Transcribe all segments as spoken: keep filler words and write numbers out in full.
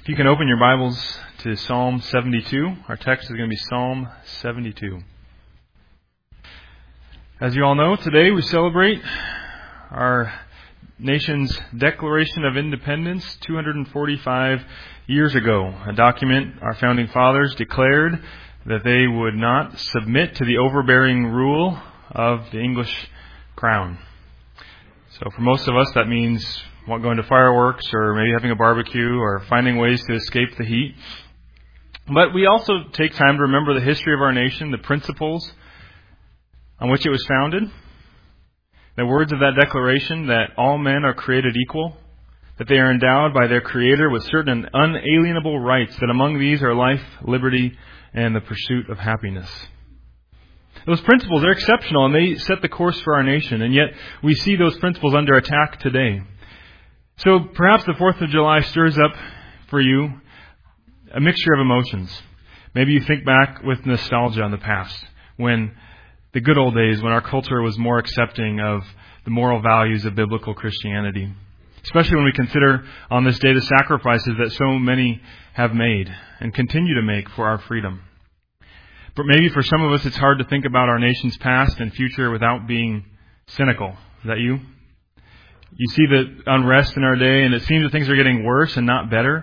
If you can open your Bibles to Psalm seventy-two, our text is going to be Psalm seventy-two. As you all know, today we celebrate our nation's Declaration of Independence two hundred forty-five years ago, a document our founding fathers declared that they would not submit to the overbearing rule of the English crown. So for most of us, that means going to fireworks or maybe having a barbecue or finding ways to escape the heat. But we also take time to remember the history of our nation, the principles on which it was founded, the words of that declaration that all men are created equal, that they are endowed by their Creator with certain unalienable rights, that among these are life, liberty, and the pursuit of happiness. Those principles are exceptional and they set the course for our nation, and yet we see those principles under attack today. So perhaps the fourth of July stirs up for you a mixture of emotions. Maybe you think back with nostalgia on the past, when the good old days, when our culture was more accepting of the moral values of biblical Christianity. Especially when we consider on this day the sacrifices that so many have made and continue to make for our freedom. But maybe for some of us it's hard to think about our nation's past and future without being cynical. Is that you? You see the unrest in our day, and it seems that things are getting worse and not better.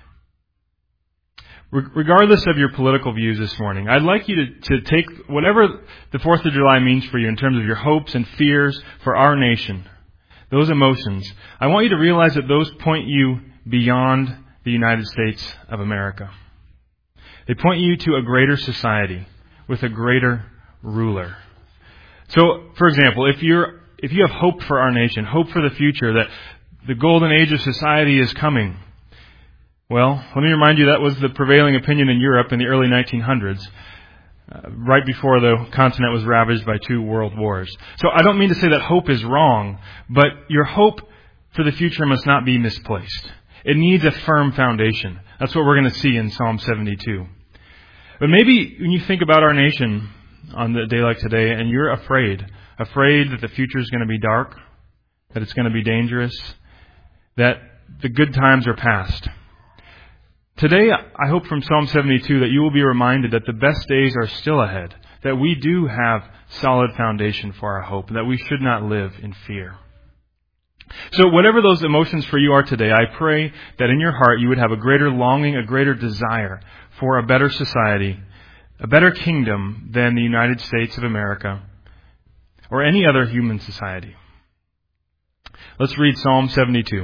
Regardless of your political views this morning, I'd like you to, to take whatever the fourth of July means for you in terms of your hopes and fears for our nation, those emotions. I want you to realize that those point you beyond the United States of America. They point you to a greater society with a greater ruler. So, for example, if you're If you have hope for our nation, hope for the future, that the golden age of society is coming, well, let me remind you that was the prevailing opinion in Europe in the early nineteen hundreds, uh, right before the continent was ravaged by two world wars. So I don't mean to say that hope is wrong, but your hope for the future must not be misplaced. It needs a firm foundation. That's what we're going to see in Psalm seventy-two. But maybe when you think about our nation on a day like today and you're afraid, afraid that the future is going to be dark, that it's going to be dangerous, that the good times are past. Today, I hope from Psalm seventy-two that you will be reminded that the best days are still ahead, that we do have solid foundation for our hope, and that we should not live in fear. So whatever those emotions for you are today, I pray that in your heart you would have a greater longing, a greater desire for a better society, a better kingdom than the United States of America, or any other human society. Let's read Psalm seventy-two.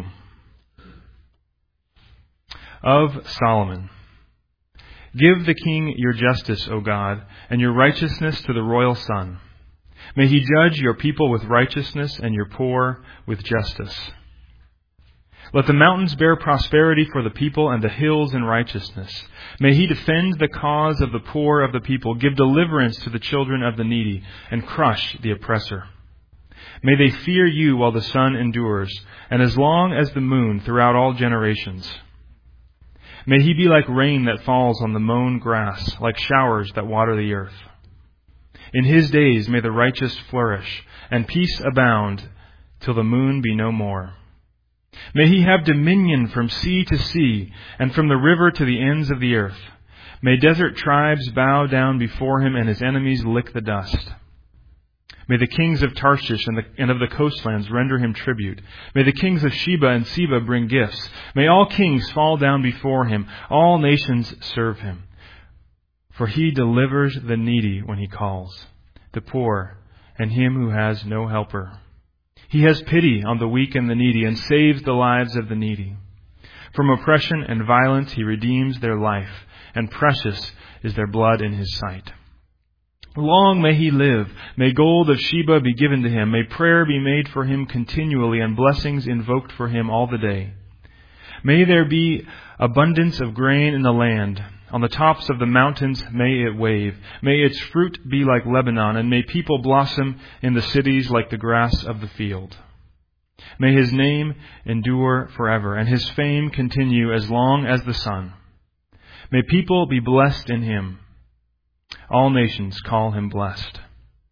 Of Solomon. Give the king your justice, O God, and your righteousness to the royal son. May he judge your people with righteousness and your poor with justice. Let the mountains bear prosperity for the people and the hills in righteousness. May he defend the cause of the poor of the people, give deliverance to the children of the needy, and crush the oppressor. May they fear you while the sun endures, and as long as the moon throughout all generations. May he be like rain that falls on the mown grass, like showers that water the earth. In his days may the righteous flourish, and peace abound till the moon be no more. May he have dominion from sea to sea, and from the river to the ends of the earth. May desert tribes bow down before him, and his enemies lick the dust. May the kings of Tarshish and, the, and of the coastlands render him tribute. May the kings of Sheba and Seba bring gifts. May all kings fall down before him. All nations serve him. For he delivers the needy when he calls, the poor, and him who has no helper. He has pity on the weak and the needy, and saves the lives of the needy. From oppression and violence he redeems their life, and precious is their blood in his sight. Long may he live. May gold of Sheba be given to him. May prayer be made for him continually, and blessings invoked for him all the day. May there be abundance of grain in the land. On the tops of the mountains may it wave. May its fruit be like Lebanon, and may people blossom in the cities like the grass of the field. May his name endure forever, and his fame continue as long as the sun. May people be blessed in him. All nations call him blessed.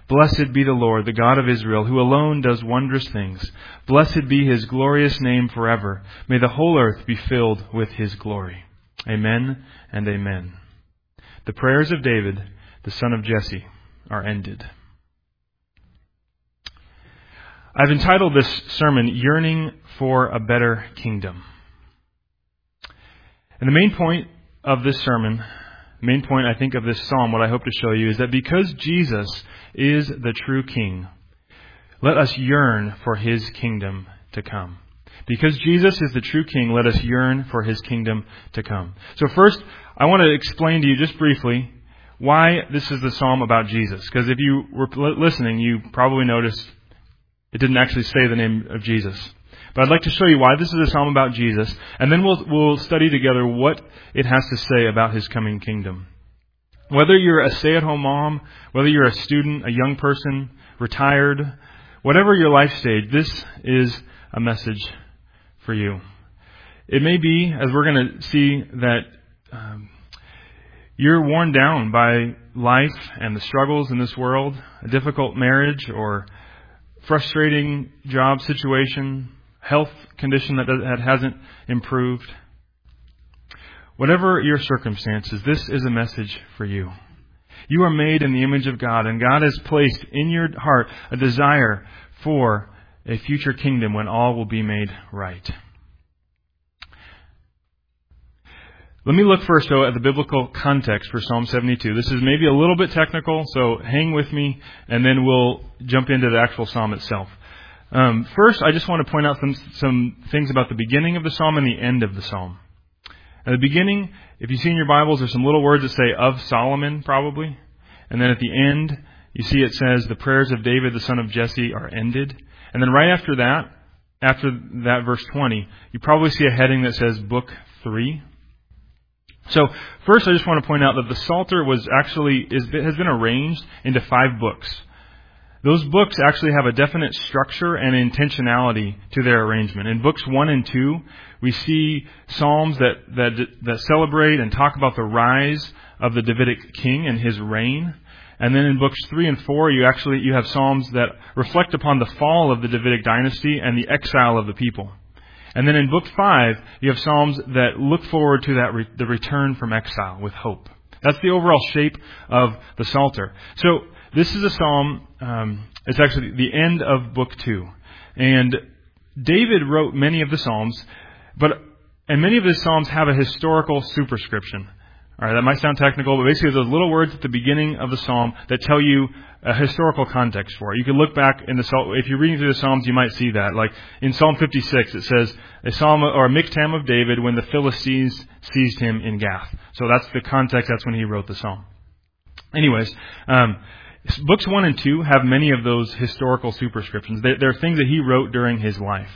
Blessed be the Lord, the God of Israel, who alone does wondrous things. Blessed be his glorious name forever. May the whole earth be filled with his glory. Amen and amen. The prayers of David, the son of Jesse, are ended. I've entitled this sermon, Yearning for a Better Kingdom. And the main point of this sermon, the main point, I think, of this psalm, what I hope to show you, is that because Jesus is the true King, let us yearn for his kingdom to come. Because Jesus is the true King, let us yearn for his kingdom to come. So first, I want to explain to you just briefly why this is the psalm about Jesus. Because if you were listening, you probably noticed it didn't actually say the name of Jesus. But I'd like to show you why this is a psalm about Jesus, and then we'll we'll study together what it has to say about his coming kingdom. Whether you're a stay-at-home mom, whether you're a student, a young person, retired, whatever your life stage, this is a message for you. It may be, as we're going to see, that um, you're worn down by life and the struggles in this world, a difficult marriage or frustrating job situation, health condition that, that hasn't improved. Whatever your circumstances, this is a message for you. You are made in the image of God, and God has placed in your heart a desire for a future kingdom when all will be made right. Let me look first, though, at the biblical context for Psalm seventy-two. This is maybe a little bit technical, so hang with me, and then we'll jump into the actual psalm itself. Um, first, I just want to point out some, some things about the beginning of the psalm and the end of the psalm. At the beginning, if you see in your Bibles, there's some little words that say, of Solomon, probably. And then at the end, you see it says, the prayers of David, the son of Jesse, are ended. And then right after that, after that verse twenty, you probably see a heading that says, Book three. So, first I just want to point out that the Psalter was actually is, has been arranged into five books. Those books actually have a definite structure and intentionality to their arrangement. In books one and two, we see psalms that, that that celebrate and talk about the rise of the Davidic king and his reign. And then in books three and four, you actually you have psalms that reflect upon the fall of the Davidic dynasty and the exile of the people. And then in book five, you have psalms that look forward to that re- the return from exile with hope. That's the overall shape of the Psalter. So this is a psalm, um, it's actually the end of book two. And David wrote many of the psalms, but and many of his psalms have a historical superscription. All right, that might sound technical, but basically those little words at the beginning of the psalm that tell you a historical context for it. You can look back in the psalm, if you're reading through the Psalms, you might see that. Like in Psalm fifty-six, it says a psalm or a Miktam of David when the Philistines seized him in Gath. So that's the context. That's when he wrote the psalm. Anyways, um, books one and two have many of those historical superscriptions. They're, they're things that he wrote during his life.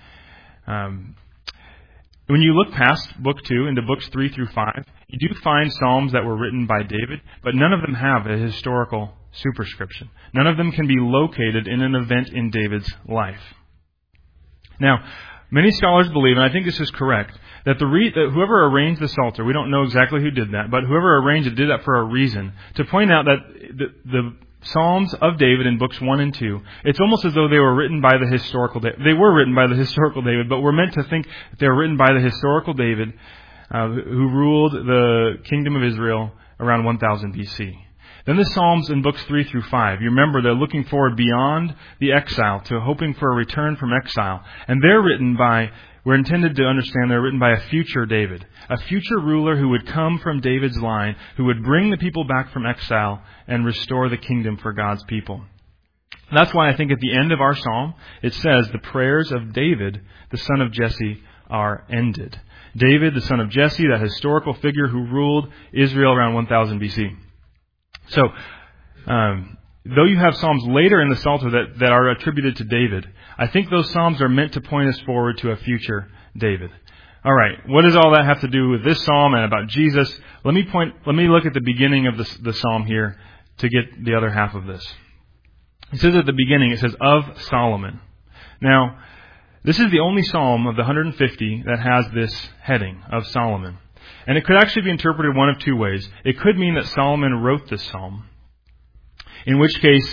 Um, When you look past book two into books three through five, you do find psalms that were written by David, but none of them have a historical superscription. None of them can be located in an event in David's life. Now, many scholars believe, and I think this is correct, that the re- that whoever arranged the Psalter, we don't know exactly who did that, but whoever arranged it did that for a reason, to point out that the, the Psalms of David in books one and two, it's almost as though they were written by the historical David. They were written by the historical David, but we're meant to think that they were written by the historical David uh, who ruled the kingdom of Israel around one thousand B C. Then the Psalms in books three through five, you remember they're looking forward beyond the exile to hoping for a return from exile. And they're written by, we're intended to understand they're written by a future David, a future ruler who would come from David's line, who would bring the people back from exile and restore the kingdom for God's people. That's why I think at the end of our psalm, it says, the prayers of David, the son of Jesse, are ended. David, the son of Jesse, that historical figure who ruled Israel around one thousand B C. So, um, though you have psalms later in the Psalter that, that are attributed to David, I think those psalms are meant to point us forward to a future David. All right, what does all that have to do with this psalm and about Jesus? Let me point. Let me look at the beginning of the, the psalm here to get the other half of this. It says at the beginning, it says, of Solomon. Now, this is the only psalm of the one hundred fifty that has this heading, of Solomon. And it could actually be interpreted one of two ways. It could mean that Solomon wrote this psalm, in which case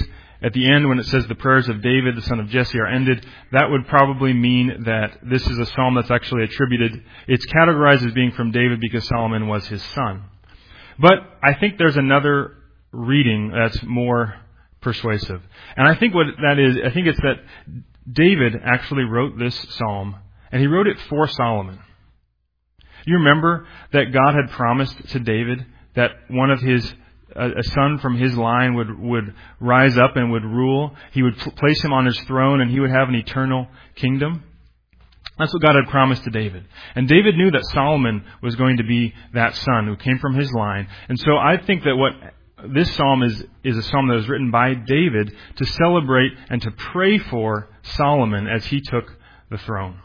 at the end when it says the prayers of David, the son of Jesse, are ended, that would probably mean that this is a psalm that's actually attributed. It's categorized as being from David because Solomon was his son. But I think there's another reading that's more persuasive. And I think what that is, I think it's that David actually wrote this psalm, and he wrote it for Solomon. You remember that God had promised to David that one of his, a, a son from his line would, would rise up and would rule. He would pl- place him on his throne and he would have an eternal kingdom. That's what God had promised to David. And David knew that Solomon was going to be that son who came from his line. And so I think that what this psalm is, is a psalm that was written by David to celebrate and to pray for Solomon as he took the throne.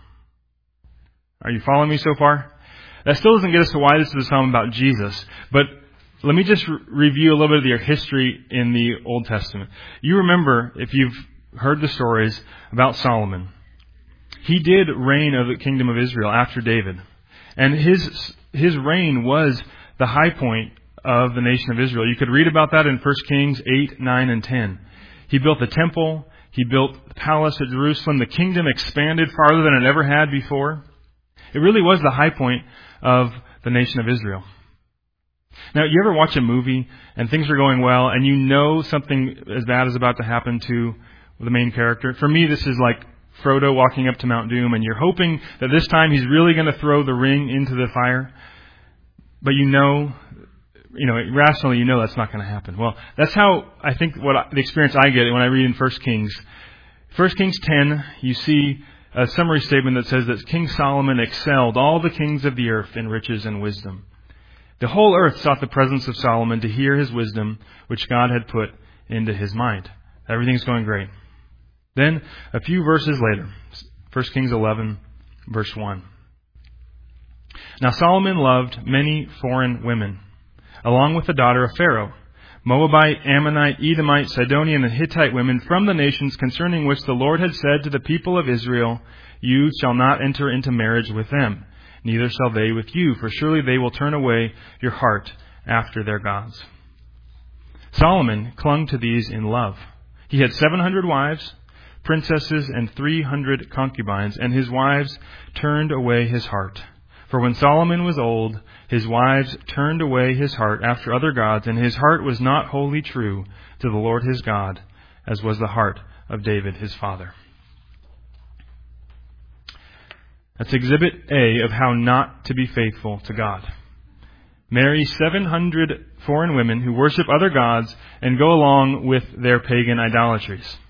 Are you following me so far? That still doesn't get us to why this is a psalm about Jesus, but let me just re- review a little bit of your history in the Old Testament. You remember, if you've heard the stories about Solomon, he did reign of the kingdom of Israel after David, and his his reign was the high point of the nation of Israel. You could read about that in First Kings eight, nine, and ten. He built the temple, he built the palace at Jerusalem, the kingdom expanded farther than it ever had before. It really was the high point of the nation of Israel. Now, you ever watch a movie and things are going well and you know something as bad is about to happen to the main character? For me, this is like Frodo walking up to Mount Doom and you're hoping that this time he's really going to throw the ring into the fire. But you know, you know, rationally you know that's not going to happen. Well, that's how I think what I, the experience I get when I read in First Kings. First Kings ten, you see a summary statement that says that King Solomon excelled all the kings of the earth in riches and wisdom. The whole earth sought the presence of Solomon to hear his wisdom, which God had put into his mind. Everything's going great. Then, a few verses later, First Kings eleven, verse one. Now Solomon loved many foreign women, along with the daughter of Pharaoh, Moabite, Ammonite, Edomite, Sidonian, and Hittite women from the nations concerning which the Lord had said to the people of Israel, "You shall not enter into marriage with them, neither shall they with you, for surely they will turn away your heart after their gods." Solomon clung to these in love. He had seven hundred wives, princesses, and three hundred concubines, and his wives turned away his heart. For when Solomon was old, his wives turned away his heart after other gods, and his heart was not wholly true to the Lord his God, as was the heart of David his father. That's exhibit A of how not to be faithful to God. Marry seven hundred foreign women who worship other gods and go along with their pagan idolatries.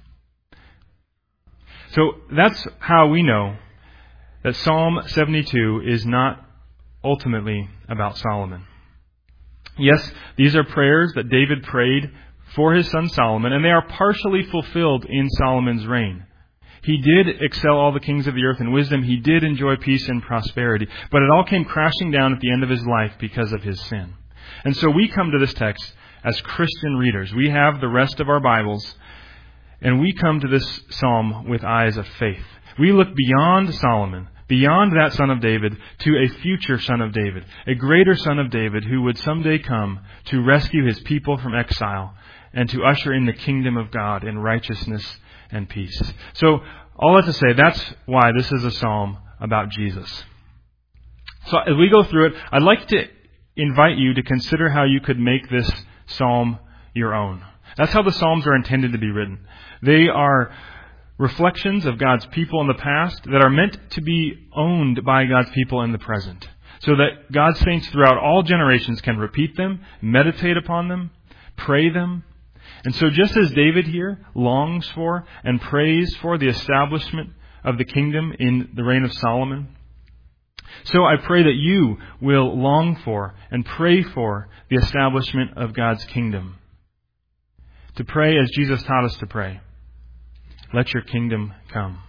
So that's how we know that Psalm seventy-two is not ultimately about Solomon. Yes, these are prayers that David prayed for his son Solomon, and they are partially fulfilled in Solomon's reign. He did excel all the kings of the earth in wisdom. He did enjoy peace and prosperity. But it all came crashing down at the end of his life because of his sin. And so we come to this text as Christian readers. We have the rest of our Bibles, and we come to this psalm with eyes of faith. We look beyond Solomon, beyond that son of David, to a future son of David, a greater son of David who would someday come to rescue his people from exile and to usher in the kingdom of God in righteousness and peace. So, all that to say, that's why this is a psalm about Jesus. So, as we go through it, I'd like to invite you to consider how you could make this psalm your own. That's how the psalms are intended to be written. They are reflections of God's people in the past that are meant to be owned by God's people in the present, so that God's saints throughout all generations can repeat them, meditate upon them, pray them. And so just as David here longs for and prays for the establishment of the kingdom in the reign of Solomon, so I pray that you will long for and pray for the establishment of God's kingdom. To pray as Jesus taught us to pray. Let your kingdom come.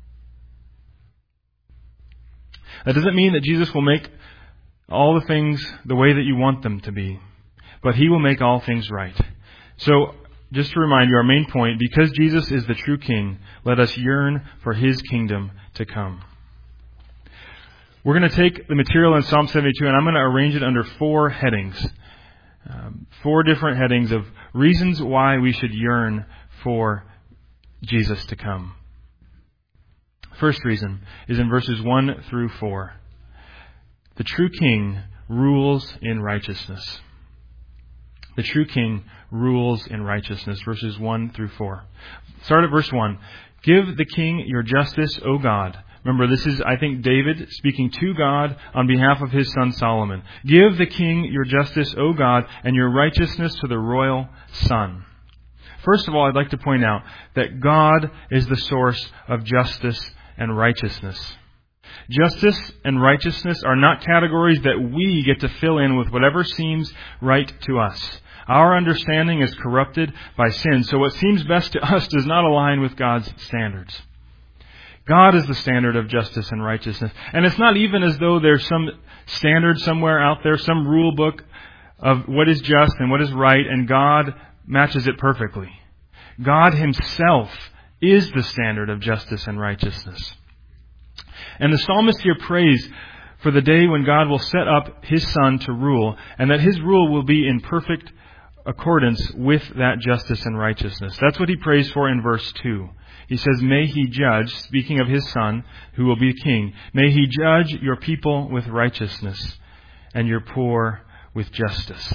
That doesn't mean that Jesus will make all the things the way that you want them to be, but He will make all things right. So, just to remind you, our main point, because Jesus is the true King, let us yearn for His kingdom to come. We're going to take the material in Psalm seventy-two and I'm going to arrange it under four headings. Um, four different headings of reasons why we should yearn for Jesus to come. First reason is in verses one through four. The true king rules in righteousness. The true king rules in righteousness. Verses one through four. Start at verse one. Give the king your justice, O God. Remember, this is, I think, David speaking to God on behalf of his son Solomon. Give the king your justice, O God, and your righteousness to the royal son. First of all, I'd like to point out that God is the source of justice and righteousness. Justice and righteousness are not categories that we get to fill in with whatever seems right to us. Our understanding is corrupted by sin, so what seems best to us does not align with God's standards. God is the standard of justice and righteousness. And it's not even as though there's some standard somewhere out there, some rule book of what is just and what is right, and God matches it perfectly. God Himself is the standard of justice and righteousness. And the psalmist here prays for the day when God will set up His Son to rule, and that His rule will be in perfect accordance with that justice and righteousness. That's what he prays for in verse two. He says, may He judge, speaking of His Son, who will be king, may He judge your people with righteousness and your poor with justice.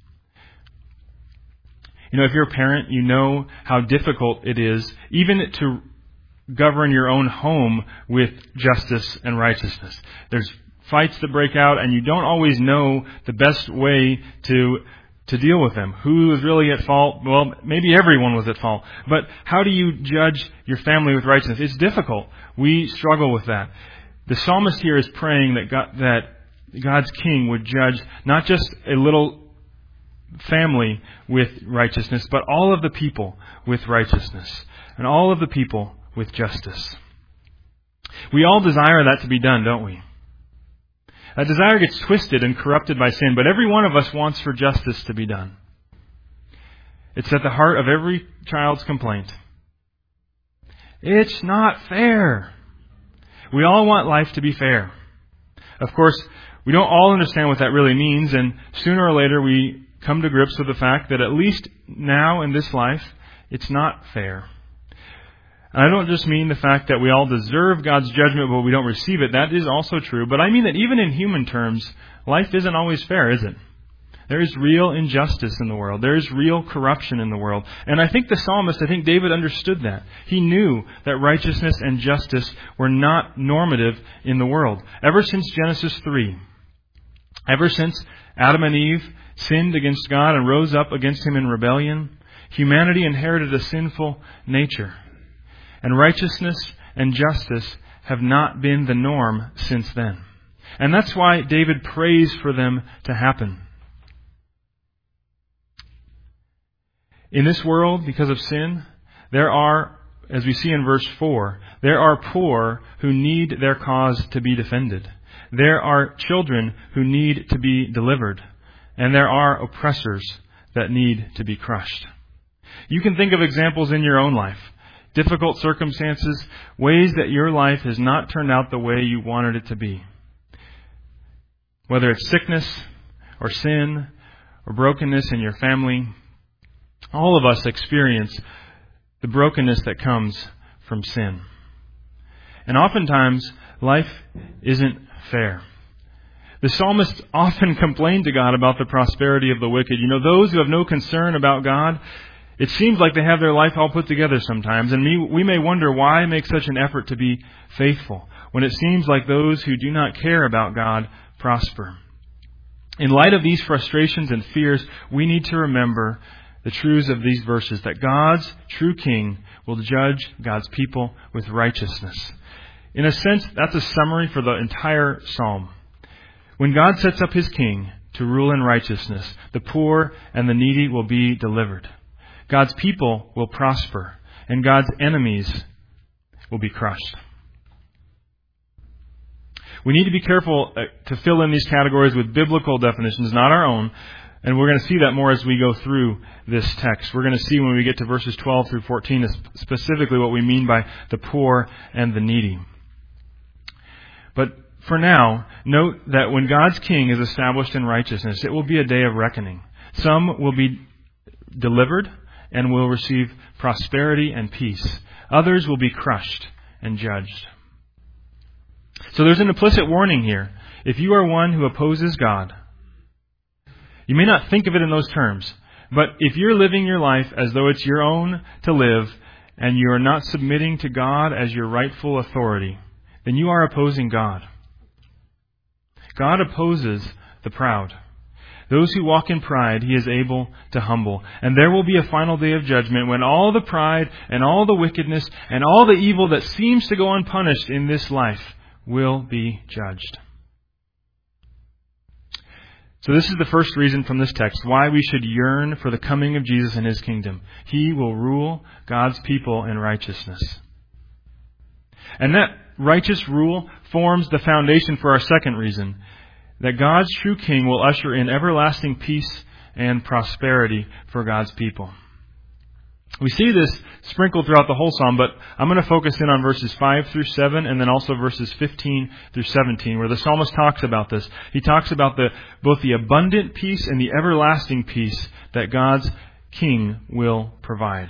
You know, if you're a parent, you know how difficult it is even to govern your own home with justice and righteousness. There's fights that break out, and you don't always know the best way to to deal with them. Who is really at fault? Well, maybe everyone was at fault. But how do you judge your family with righteousness? It's difficult. We struggle with that. The psalmist here is praying that God, that God's king would judge not just a little family with righteousness, but all of the people with righteousness, and all of the people with justice. We all desire that to be done, don't we? That desire gets twisted and corrupted by sin, but every one of us wants for justice to be done. It's at the heart of every child's complaint. It's not fair. We all want life to be fair. Of course, we don't all understand what that really means, and sooner or later we come to grips with the fact that at least now in this life, it's not fair. And I don't just mean the fact that we all deserve God's judgment but we don't receive it. That is also true. But I mean that even in human terms, life isn't always fair, is it? There is real injustice in the world. There is real corruption in the world. And I think the psalmist, I think David understood that. He knew that righteousness and justice were not normative in the world. Ever since Genesis three, ever since Adam and Eve sinned against God and rose up against Him in rebellion, humanity inherited a sinful nature. And righteousness and justice have not been the norm since then. And that's why David prays for them to happen. In this world, because of sin, there are, as we see in verse four, there are poor who need their cause to be defended. There are children who need to be delivered. And there are oppressors that need to be crushed. You can think of examples in your own life. Difficult circumstances, ways that your life has not turned out the way you wanted it to be. Whether it's sickness or sin or brokenness in your family, all of us experience the brokenness that comes from sin. And oftentimes, life isn't fair. The psalmist often complained to God about the prosperity of the wicked. You know, those who have no concern about God, it seems like they have their life all put together sometimes, and we, we may wonder why make such an effort to be faithful when it seems like those who do not care about God prosper. In light of these frustrations and fears, we need to remember the truths of these verses, that God's true king will judge God's people with righteousness. In a sense, that's a summary for the entire psalm. When God sets up His king to rule in righteousness, the poor and the needy will be delivered. God's people will prosper, and God's enemies will be crushed. We need to be careful to fill in these categories with biblical definitions, not our own, and we're going to see that more as we go through this text. We're going to see when we get to verses twelve through fourteen specifically what we mean by the poor and the needy. But for now, note that when God's king is established in righteousness, it will be a day of reckoning. Some will be delivered, and will receive prosperity and peace. Others will be crushed and judged. So there's an implicit warning here. If you are one who opposes God, you may not think of it in those terms, but if you're living your life as though it's your own to live, and you are not submitting to God as your rightful authority, then you are opposing God. God opposes the proud. Those who walk in pride, He is able to humble. And there will be a final day of judgment when all the pride and all the wickedness and all the evil that seems to go unpunished in this life will be judged. So this is the first reason from this text why we should yearn for the coming of Jesus and His kingdom. He will rule God's people in righteousness. And that righteous rule forms the foundation for our second reason, that God's true King will usher in everlasting peace and prosperity for God's people. We see this sprinkled throughout the whole psalm, but I'm going to focus in on verses five through seven and then also verses fifteen through seventeen, where the psalmist talks about this. He talks about the both the abundant peace and the everlasting peace that God's King will provide.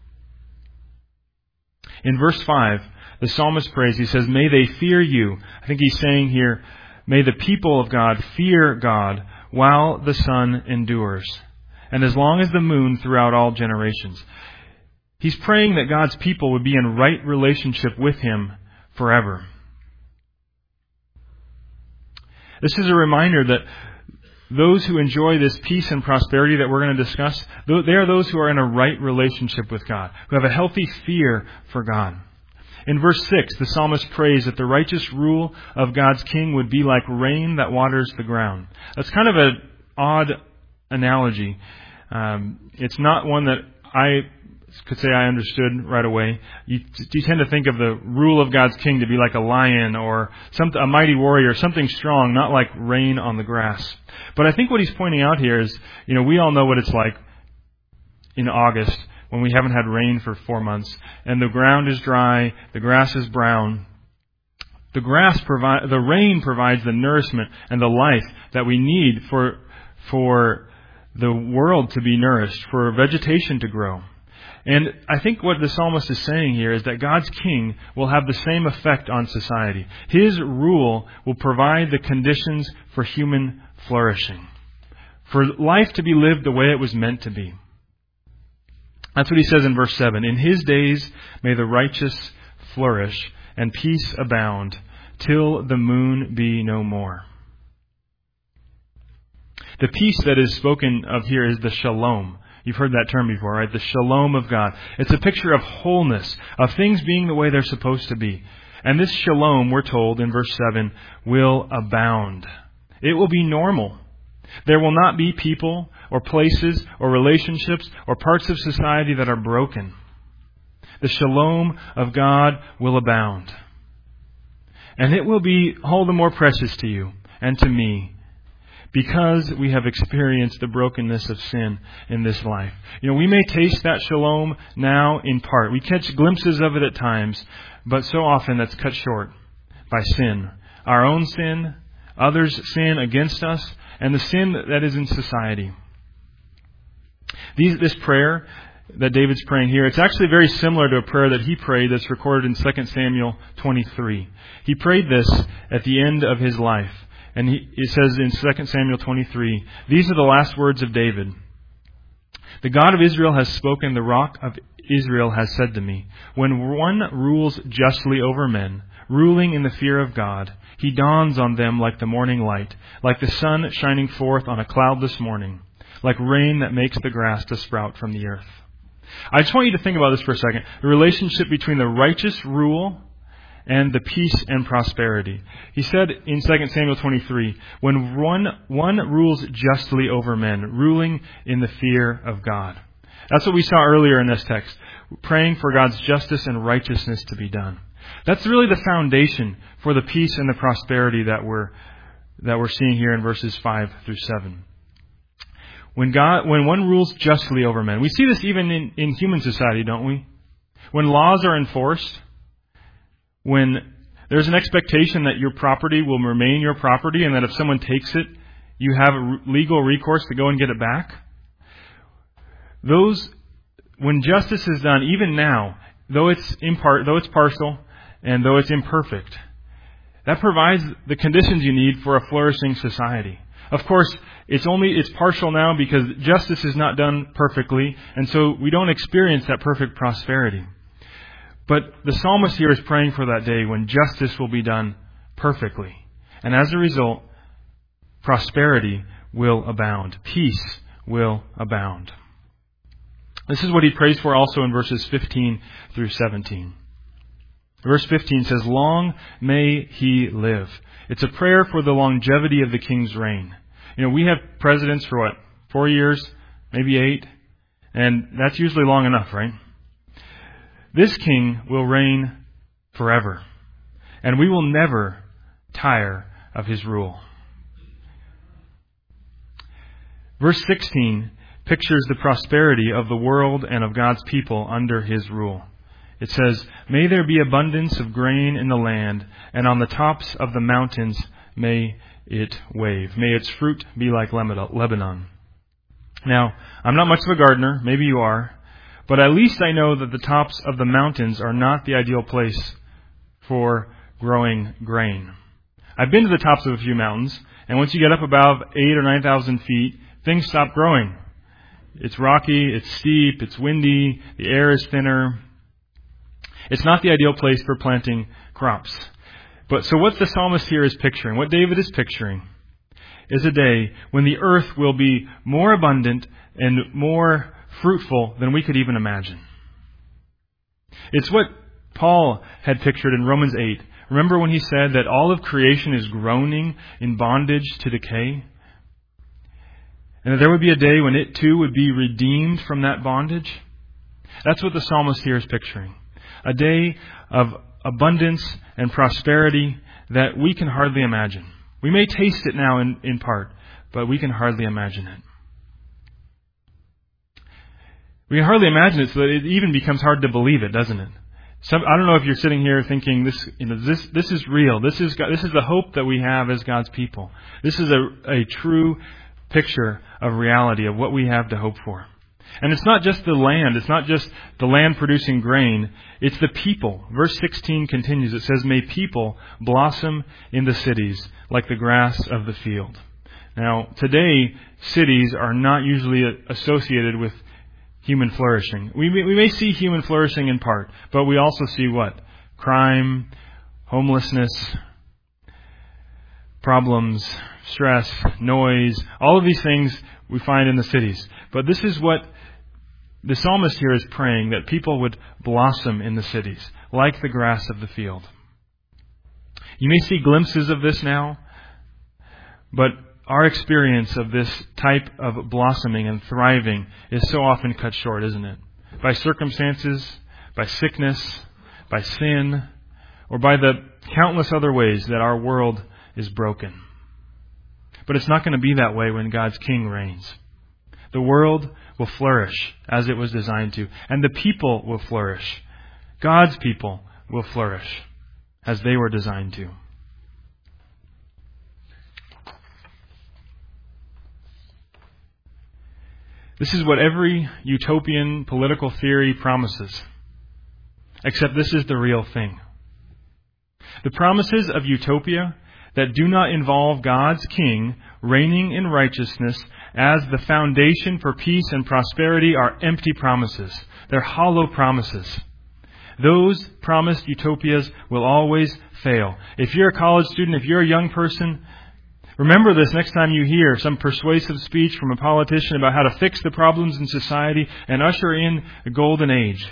In verse five, the psalmist prays, he says, "May they fear you." I think he's saying here, may the people of God fear God while the sun endures, and as long as the moon throughout all generations. He's praying that God's people would be in right relationship with Him forever. This is a reminder that those who enjoy this peace and prosperity that we're going to discuss, they are those who are in a right relationship with God, who have a healthy fear for God. In verse six, the psalmist prays that the righteous rule of God's King would be like rain that waters the ground. That's kind of an odd analogy. Um, it's not one that I could say I understood right away. You, you tend to think of the rule of God's King to be like a lion or some, a mighty warrior, something strong, not like rain on the grass. But I think what he's pointing out here is, you know, we all know what it's like in August when we haven't had rain for four months and the ground is dry, the grass is brown. The grass provide, the rain provides the nourishment and the life that we need for for the world to be nourished, for vegetation to grow. And I think what the psalmist is saying here is that God's King will have the same effect on society. His rule will provide the conditions for human flourishing, for life to be lived the way it was meant to be. That's what he says in verse seven. "In His days may the righteous flourish and peace abound till the moon be no more." The peace that is spoken of here is the shalom. You've heard that term before, right? The shalom of God. It's a picture of wholeness, of things being the way they're supposed to be. And this shalom, we're told in verse seven, will abound. It will be normal. There will not be people or places or relationships or parts of society that are broken. The shalom of God will abound. And it will be all the more precious to you and to me, because we have experienced the brokenness of sin in this life. You know, we may taste that shalom now in part. We catch glimpses of it at times, but so often that's cut short by sin. Our own sin, others' sin against us, and the sin that is in society. These, this prayer that David's praying here, it's actually very similar to a prayer that he prayed that's recorded in Second Samuel twenty-three. He prayed this at the end of his life. And he, it says in Second Samuel twenty-three, "These are the last words of David. The God of Israel has spoken, the Rock of Israel has said to me, when one rules justly over men, ruling in the fear of God, He dawns on them like the morning light, like the sun shining forth on a cloudless morning, like rain that makes the grass to sprout from the earth." I just want you to think about this for a second. The relationship between the righteous rule and the peace and prosperity. He said in Second Samuel twenty-three, when one, one rules justly over men, ruling in the fear of God. That's what we saw earlier in this text, praying for God's justice and righteousness to be done. That's really the foundation for the peace and the prosperity that we're, that we're seeing here in verses five through seven. When God, when one rules justly over men, we see this even in, in human society, don't we? When laws are enforced, when there's an expectation that your property will remain your property and that if someone takes it, you have a legal recourse to go and get it back. Those, when justice is done, even now, though it's impart, though it's partial, and though it's imperfect, that provides the conditions you need for a flourishing society. Of course, it's only it's partial now because justice is not done perfectly, and so we don't experience that perfect prosperity. But the psalmist here is praying for that day when justice will be done perfectly. And as a result, prosperity will abound. Peace will abound. This is what he prays for also in verses fifteen through seventeen. Verse fifteen says, "Long may he live." It's a prayer for the longevity of the king's reign. You know, we have presidents for what? Four years? Maybe eight? And that's usually long enough, right? This king will reign forever. And we will never tire of his rule. Verse sixteen pictures the prosperity of the world and of God's people under his rule. It says, "May there be abundance of grain in the land, and on the tops of the mountains may it wave. May its fruit be like Lebanon." Now, I'm not much of a gardener, maybe you are, but at least I know that the tops of the mountains are not the ideal place for growing grain. I've been to the tops of a few mountains, and once you get up above eight or nine thousand feet, things stop growing. It's rocky, it's steep, it's windy, the air is thinner. It's not the ideal place for planting crops. But so what the psalmist here is picturing, what David is picturing, is a day when the earth will be more abundant and more fruitful than we could even imagine. It's what Paul had pictured in Romans eight. Remember when he said that all of creation is groaning in bondage to decay? And that there would be a day when it too would be redeemed from that bondage? That's what the psalmist here is picturing. A day of abundance and prosperity that we can hardly imagine. We may taste it now in, in part, but we can hardly imagine it. We can hardly imagine it so that it even becomes hard to believe it, doesn't it? Some, I don't know if you're sitting here thinking this, you know, this, this is real. This is this is the hope that we have as God's people. This is a, a true picture of reality of what we have to hope for. And it's not just the land. It's not just the land producing grain. It's the people. Verse sixteen continues. It says, "May people blossom in the cities like the grass of the field." Now, today, cities are not usually associated with human flourishing. We may, we may see human flourishing in part, but we also see what? Crime, homelessness, problems, stress, noise, all of these things we find in the cities. But this is what the psalmist here is praying, that people would blossom in the cities, like the grass of the field. You may see glimpses of this now, but our experience of this type of blossoming and thriving is so often cut short, isn't it? By circumstances, by sickness, by sin, or by the countless other ways that our world is broken. But it's not going to be that way when God's King reigns. The world will flourish as it was designed to, and the people will flourish. God's people will flourish as they were designed to. This is what every utopian political theory promises, except this is the real thing. The promises of utopia that do not involve God's King reigning in righteousness as the foundation for peace and prosperity are empty promises. They're hollow promises. Those promised utopias will always fail. If you're a college student, if you're a young person, remember this next time you hear some persuasive speech from a politician about how to fix the problems in society and usher in the golden age.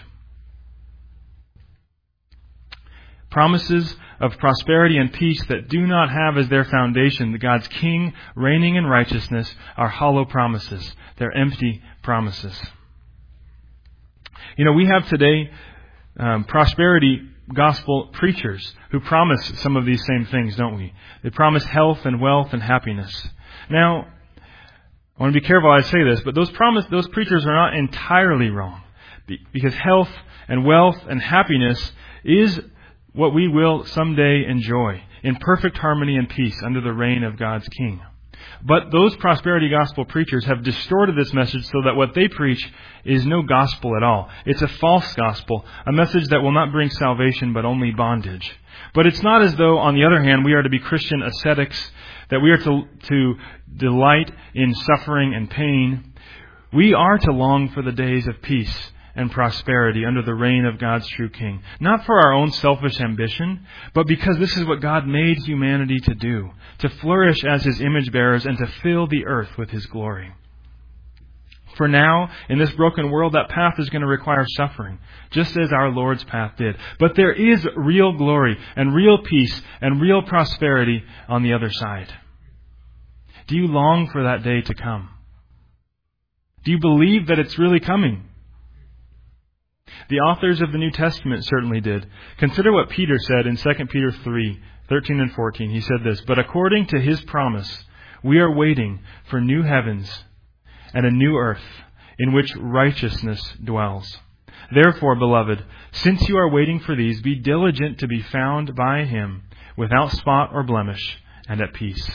Promises of prosperity and peace that do not have as their foundation the God's King reigning in righteousness are hollow promises. They're empty promises. You know, we have today um, prosperity gospel preachers who promise some of these same things, don't we? They promise health and wealth and happiness. Now, I want to be careful I say this, but those promise, those preachers are not entirely wrong, because health and wealth and happiness is what we will someday enjoy in perfect harmony and peace under the reign of God's King. But those prosperity gospel preachers have distorted this message so that what they preach is no gospel at all. It's a false gospel, a message that will not bring salvation but only bondage. But it's not as though, on the other hand, we are to be Christian ascetics, that we are to, to delight in suffering and pain. We are to long for the days of peace and prosperity under the reign of God's true King. Not for our own selfish ambition, but because this is what God made humanity to do, to flourish as His image bearers and to fill the earth with His glory. For now, in this broken world, that path is going to require suffering, just as our Lord's path did. But there is real glory and real peace and real prosperity on the other side. Do you long for that day to come? Do you believe that it's really coming? The authors of the New Testament certainly did. Consider what Peter said in Second Peter three, thirteen and fourteen. He said this, "But according to His promise, we are waiting for new heavens and a new earth in which righteousness dwells. Therefore, beloved, since you are waiting for these, be diligent to be found by Him without spot or blemish and at peace."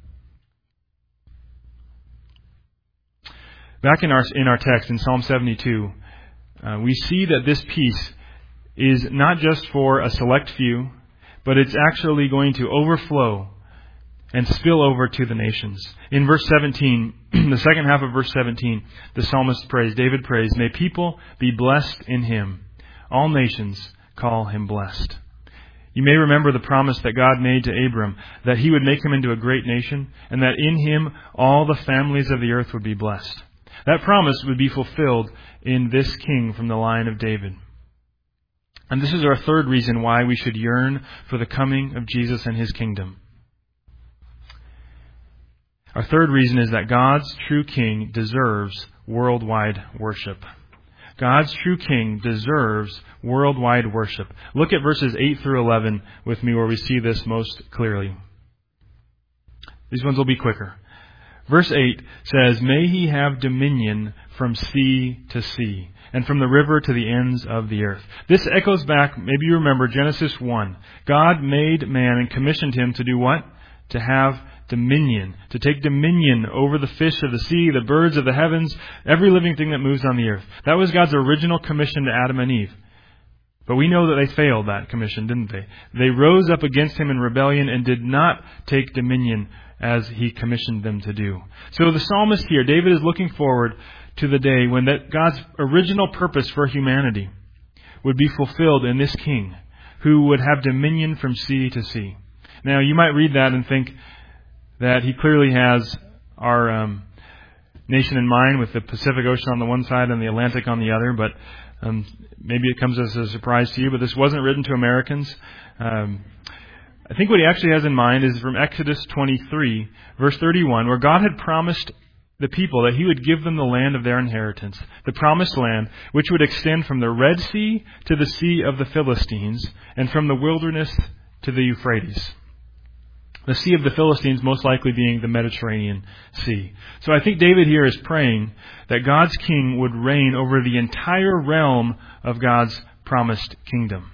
Back in our in our text in Psalm seventy-two, uh, we see that this peace is not just for a select few, but it's actually going to overflow and spill over to the nations. In verse seventeen, the second half of verse seventeen, the psalmist prays, David prays, "May people be blessed in Him. All nations call Him blessed." You may remember the promise that God made to Abram, that He would make him into a great nation, and that in him all the families of the earth would be blessed. That promise would be fulfilled in this king from the line of David. And this is our third reason why we should yearn for the coming of Jesus and His kingdom. Our third reason is that God's true King deserves worldwide worship. God's true King deserves worldwide worship. Look at verses eight through eleven with me where we see this most clearly. These ones will be quicker. Verse eight says, "May He have dominion from sea to sea, and from the river to the ends of the earth." This echoes back, maybe you remember, Genesis one. God made man and commissioned him to do what? To have dominion. To take dominion over the fish of the sea, the birds of the heavens, every living thing that moves on the earth. That was God's original commission to Adam and Eve. But we know that they failed that commission, didn't they? They rose up against Him in rebellion and did not take dominion as He commissioned them to do. So the psalmist here, David, is looking forward to the day when that God's original purpose for humanity would be fulfilled in this King who would have dominion from sea to sea. Now, you might read that and think that He clearly has our um, nation in mind with the Pacific Ocean on the one side and the Atlantic on the other, but um, maybe it comes as a surprise to you, but this wasn't written to Americans. Um, I think what He actually has in mind is from Exodus twenty-three, verse thirty-one, where God had promised the people that He would give them the land of their inheritance, the promised land, which would extend from the Red Sea to the Sea of the Philistines, and from the wilderness to the Euphrates. The Sea of the Philistines most likely being the Mediterranean Sea. So I think David here is praying that God's king would reign over the entire realm of God's promised kingdom.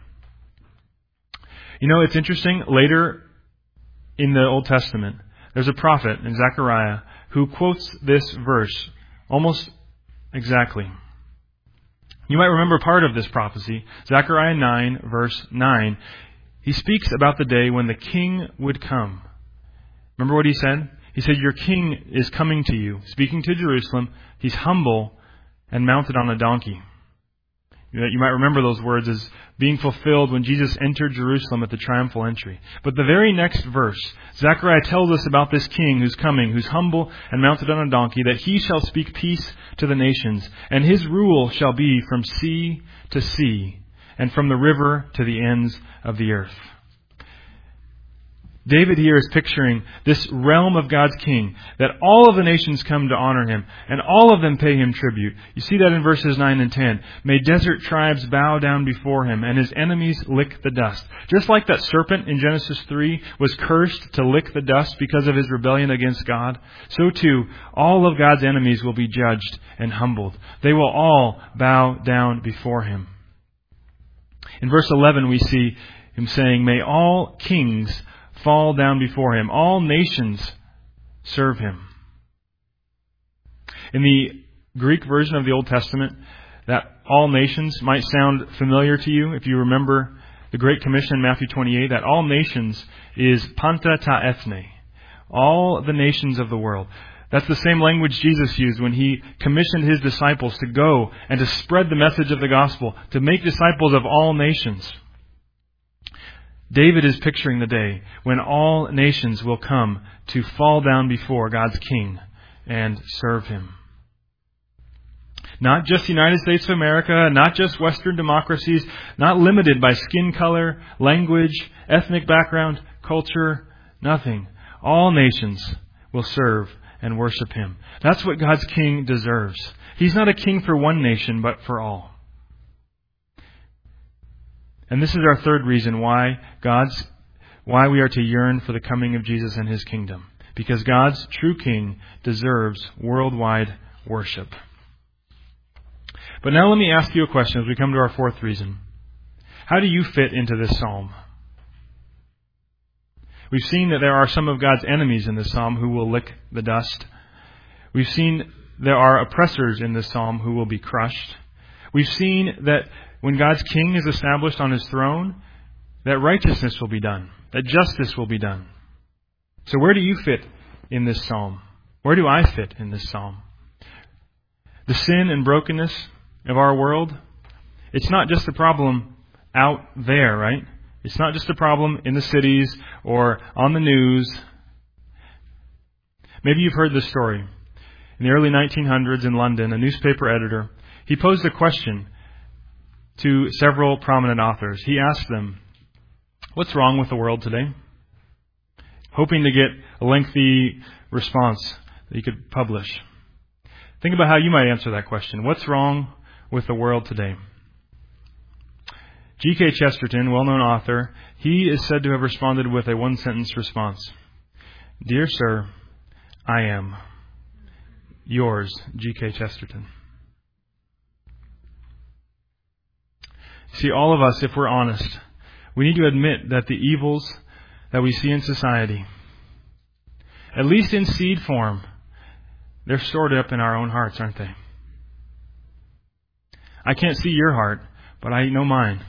You know, it's interesting. Later in the Old Testament, there's a prophet in Zechariah who quotes this verse almost exactly. You might remember part of this prophecy. Zechariah nine, verse nine. He speaks about the day when the king would come. Remember what he said? He said, "Your king is coming to you." Speaking to Jerusalem, he's humble and mounted on a donkey. You might remember those words as being fulfilled when Jesus entered Jerusalem at the triumphal entry. But the very next verse, Zechariah tells us about this king who's coming, who's humble and mounted on a donkey, that he shall speak peace to the nations, and his rule shall be from sea to sea, and from the river to the ends of the earth. David here is picturing this realm of God's king, that all of the nations come to honor Him, and all of them pay Him tribute. You see that in verses nine and ten. "May desert tribes bow down before Him, and His enemies lick the dust." Just like that serpent in Genesis three was cursed to lick the dust because of his rebellion against God, so too, all of God's enemies will be judged and humbled. They will all bow down before Him. In verse eleven, we see Him saying, "May all kings fall down before Him. All nations serve Him. In the Greek version of the Old Testament, that all nations might sound familiar to you if you remember the Great Commission in Matthew twenty-eight, that all nations is panta ta ethne, all the nations of the world. That's the same language Jesus used when He commissioned His disciples to go and to spread the message of the gospel, to make disciples of all nations. David is picturing the day when all nations will come to fall down before God's King and serve Him. Not just the United States of America, not just Western democracies, not limited by skin color, language, ethnic background, culture, nothing. All nations will serve and worship Him. That's what God's King deserves. He's not a king for one nation, but for all. And this is our third reason why God's, why we are to yearn for the coming of Jesus and His kingdom. Because God's true King deserves worldwide worship. But now let me ask you a question as we come to our fourth reason. How do you fit into this psalm? We've seen that there are some of God's enemies in this psalm who will lick the dust. We've seen there are oppressors in this psalm who will be crushed. We've seen that when God's King is established on His throne, that righteousness will be done, that justice will be done. So where do you fit in this psalm? Where do I fit in this psalm? The sin and brokenness of our world, it's not just a problem out there, right? It's not just a problem in the cities or on the news. Maybe you've heard this story. In the early nineteen hundreds in London, a newspaper editor, he posed a question to several prominent authors. He asked them, "What's wrong with the world today?" Hoping to get a lengthy response that he could publish. Think about how you might answer that question. What's wrong with the world today? G K Chesterton, well-known author, he is said to have responded with a one-sentence response. "Dear sir, I am yours, G K Chesterton." See, all of us, if we're honest, we need to admit that the evils that we see in society, at least in seed form, they're stored up in our own hearts, aren't they? I can't see your heart, but I know mine.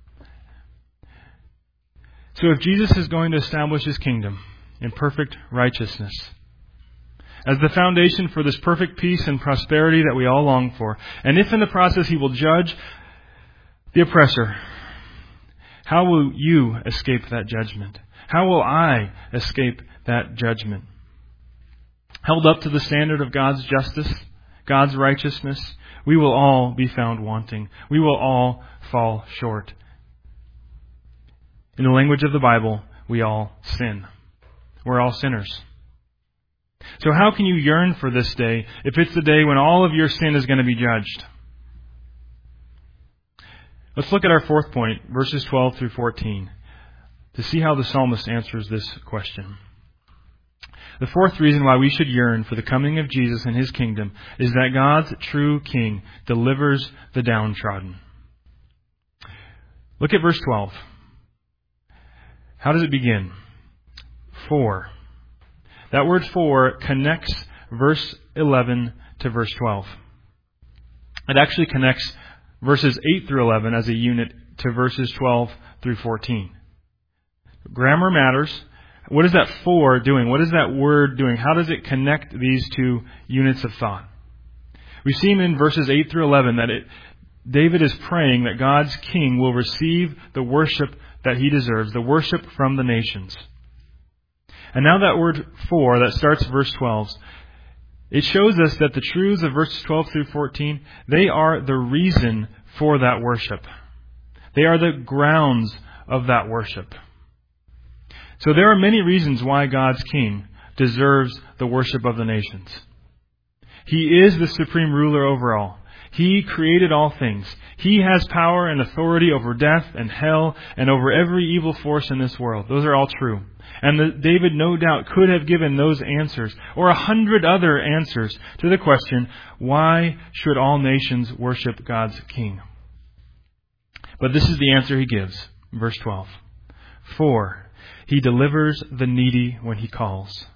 So if Jesus is going to establish His kingdom in perfect righteousness, as the foundation for this perfect peace and prosperity that we all long for, and if in the process He will judge the oppressor, how will you escape that judgment? How will I escape that judgment? Held up to the standard of God's justice, God's righteousness, we will all be found wanting. We will all fall short. In the language of the Bible, we all sin. We're all sinners. So how can you yearn for this day if it's the day when all of your sin is going to be judged? Let's look at our fourth point, verses twelve through fourteen, to see how the psalmist answers this question. The fourth reason why we should yearn for the coming of Jesus and His kingdom is that God's true King delivers the downtrodden. Look at verse twelve. How does it begin? For. That word for connects verse eleven to verse twelve. It actually connects verses eight through eleven as a unit to verses twelve through fourteen. Grammar matters. What is that for doing? What is that word doing? How does it connect these two units of thought? We've seen in verses eight through eleven that it, David is praying that God's King will receive the worship that He deserves, the worship from the nations. And now that word for that starts verse twelve, it shows us that the truths of verses twelve through fourteen, they are the reason for that worship. They are the grounds of that worship. So there are many reasons why God's King deserves the worship of the nations. He is the supreme ruler over all. He created all things. He has power and authority over death and hell and over every evil force in this world. Those are all true. And the, David no doubt could have given those answers or a hundred other answers to the question, why should all nations worship God's King? But this is the answer he gives. Verse twelve. For He delivers the needy when He calls.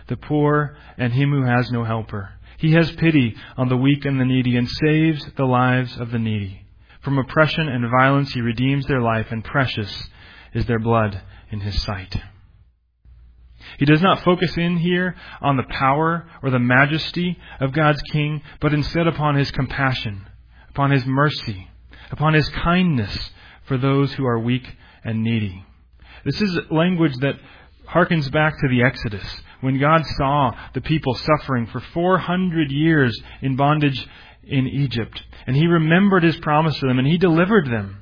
the poor and him who has no helper. He has pity on the weak and the needy and saves the lives of the needy. From oppression and violence he redeems their life, and precious is their blood in his sight. He does not focus in here on the power or the majesty of God's King, but instead upon his compassion, upon his mercy, upon his kindness for those who are weak and needy. This is language that harkens back to the Exodus, when God saw the people suffering for four hundred years in bondage in Egypt. And he remembered his promise to them, and he delivered them.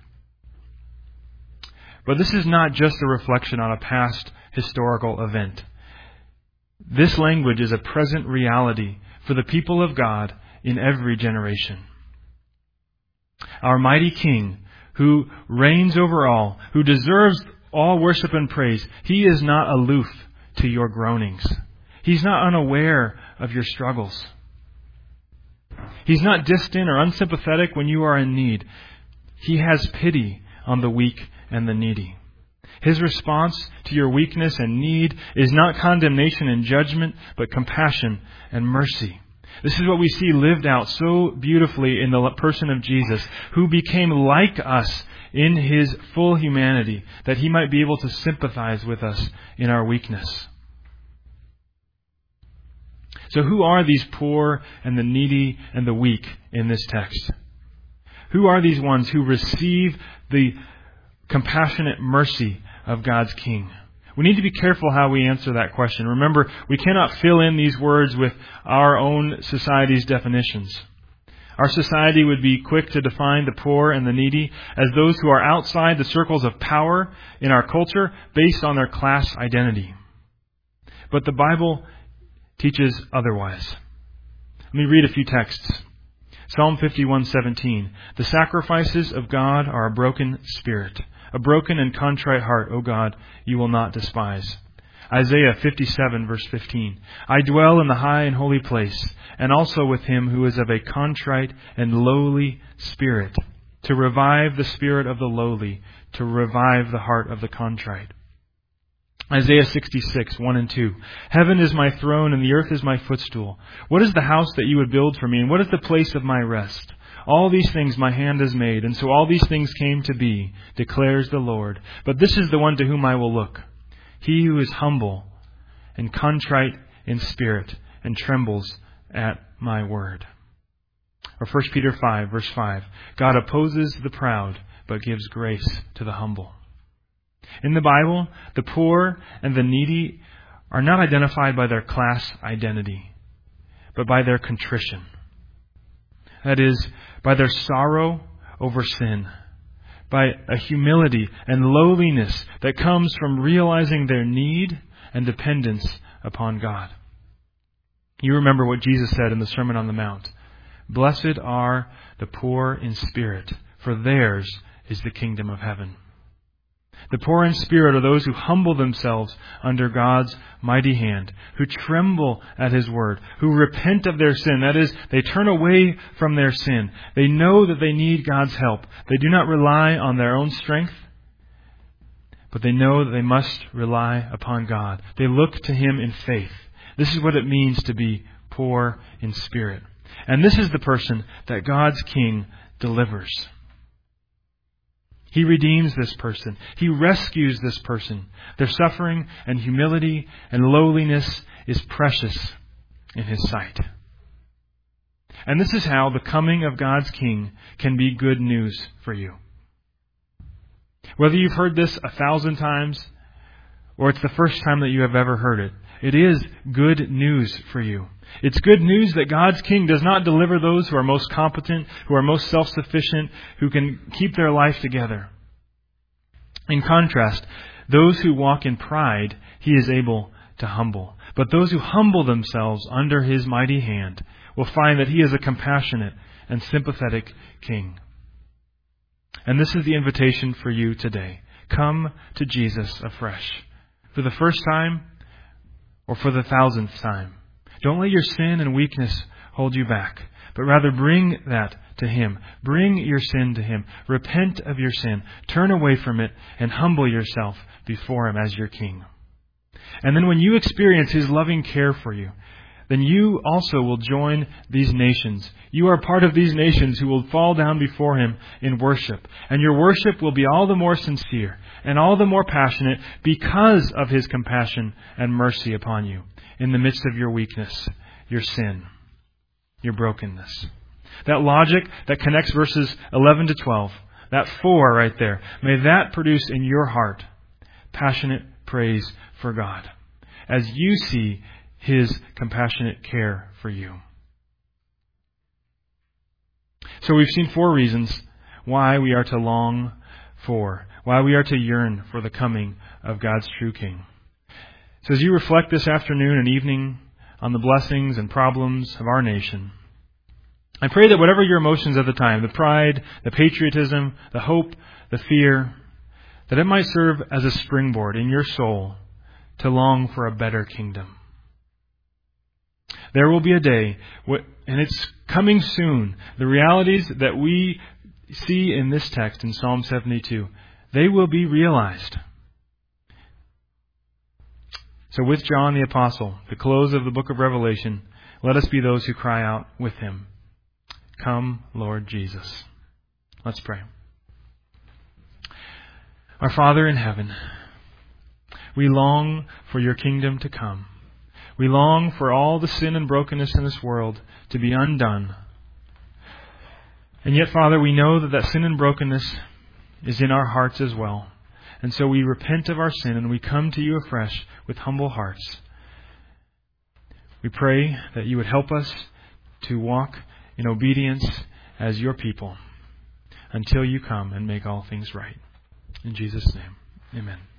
But this is not just a reflection on a past historical event. This language is a present reality for the people of God in every generation. Our mighty King, who reigns over all, who deserves all worship and praise, he is not aloof to your groanings. He's not unaware of your struggles. He's not distant or unsympathetic when you are in need. He has pity on the weak and the needy. His response to your weakness and need is not condemnation and judgment, but compassion and mercy. This is what we see lived out so beautifully in the person of Jesus, who became like us in his full humanity, that he might be able to sympathize with us in our weakness. So who are these poor and the needy and the weak in this text? Who are these ones who receive the compassionate mercy of God's King? We need to be careful how we answer that question. Remember, we cannot fill in these words with our own society's definitions. Our society would be quick to define the poor and the needy as those who are outside the circles of power in our culture based on their class identity. But the Bible teaches otherwise. Let me read a few texts. Psalm fifty-one seventeen. The sacrifices of God are a broken spirit. A broken and contrite heart, O God, you will not despise. Isaiah fifty-seven, verse fifteen. I dwell in the high and holy place, and also with him who is of a contrite and lowly spirit, to revive the spirit of the lowly, to revive the heart of the contrite. Isaiah sixty-six, one and two. Heaven is my throne, and the earth is my footstool. What is the house that you would build for me, and what is the place of my rest? All these things my hand has made, and so all these things came to be, declares the Lord. But this is the one to whom I will look, he who is humble and contrite in spirit, and trembles at my word. Or First Peter five, verse five. God opposes the proud, but gives grace to the humble. In the Bible, the poor and the needy are not identified by their class identity, but by their contrition. That is, by their sorrow over sin, by a humility and lowliness that comes from realizing their need and dependence upon God. You remember what Jesus said in the Sermon on the Mount. Blessed are the poor in spirit, for theirs is the kingdom of heaven. The poor in spirit are those who humble themselves under God's mighty hand, who tremble at his word, who repent of their sin. That is, they turn away from their sin. They know that they need God's help. They do not rely on their own strength, but they know that they must rely upon God. They look to him in faith. This is what it means to be poor in spirit. And this is the person that God's King delivers. He redeems this person. He rescues this person. Their suffering and humility and lowliness is precious in his sight. And this is how the coming of God's King can be good news for you. Whether you've heard this a thousand times or it's the first time that you have ever heard it, it is good news for you. It's good news that God's King does not deliver those who are most competent, who are most self-sufficient, who can keep their life together. In contrast, those who walk in pride, he is able to humble. But those who humble themselves under his mighty hand will find that he is a compassionate and sympathetic King. And this is the invitation for you today. Come to Jesus afresh. For the first time or for the thousandth time. Don't let your sin and weakness hold you back, but rather bring that to him. Bring your sin to him. Repent of your sin. Turn away from it and humble yourself before him as your King. And then when you experience His loving care for you, then you also will join these nations. You are part of these nations who will fall down before Him in worship. And your worship will be all the more sincere and all the more passionate because of His compassion and mercy upon you in the midst of your weakness, your sin, your brokenness. That logic that connects verses eleven to twelve, that four right there, may that produce in your heart passionate praise for God as you see His compassionate care for you. So we've seen four reasons why we are to long for, why we are to yearn for the coming of God's true King. So as you reflect this afternoon and evening on the blessings and problems of our nation, I pray that whatever your emotions at the time, the pride, the patriotism, the hope, the fear, that it might serve as a springboard in your soul to long for a better kingdom. There will be a day, and it's coming soon, the realities that we see in this text in Psalm seventy-two, they will be realized. So with John the Apostle, the close of the book of Revelation, let us be those who cry out with him, "Come, Lord Jesus." Let's pray. Our Father in heaven, we long for your kingdom to come. We long for all the sin and brokenness in this world to be undone. And yet, Father, we know that that sin and brokenness is in our hearts as well. And so we repent of our sin and we come to you afresh with humble hearts. We pray that you would help us to walk in obedience as your people until you come and make all things right. In Jesus' name, amen.